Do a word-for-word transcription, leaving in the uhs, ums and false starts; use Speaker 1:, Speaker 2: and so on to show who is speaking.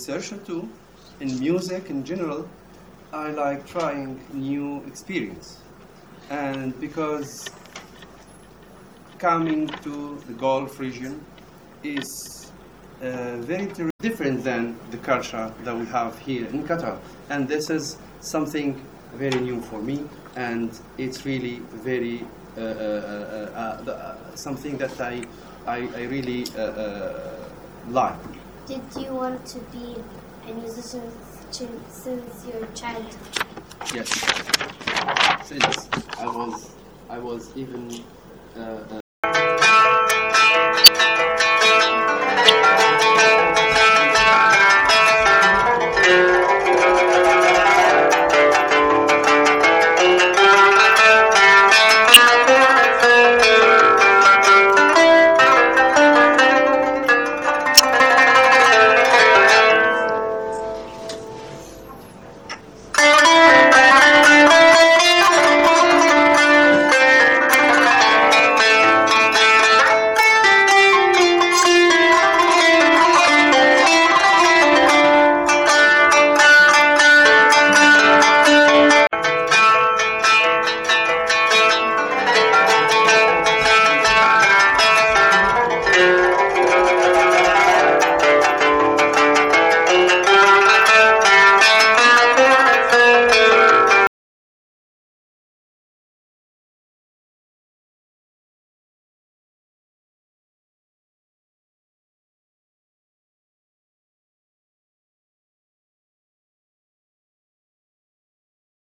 Speaker 1: researcher too. In music in general, I like trying new experience. And because coming to the Gulf region is uh, very ter- different than the culture that we have here in Qatar. And this is something very new for me, and it's really very uh, uh, uh, uh, the, uh, something that I, I, I really uh, uh, like.
Speaker 2: Did you want to be a musician since your childhood?
Speaker 1: Yes. Since I was, I was even uh, uh,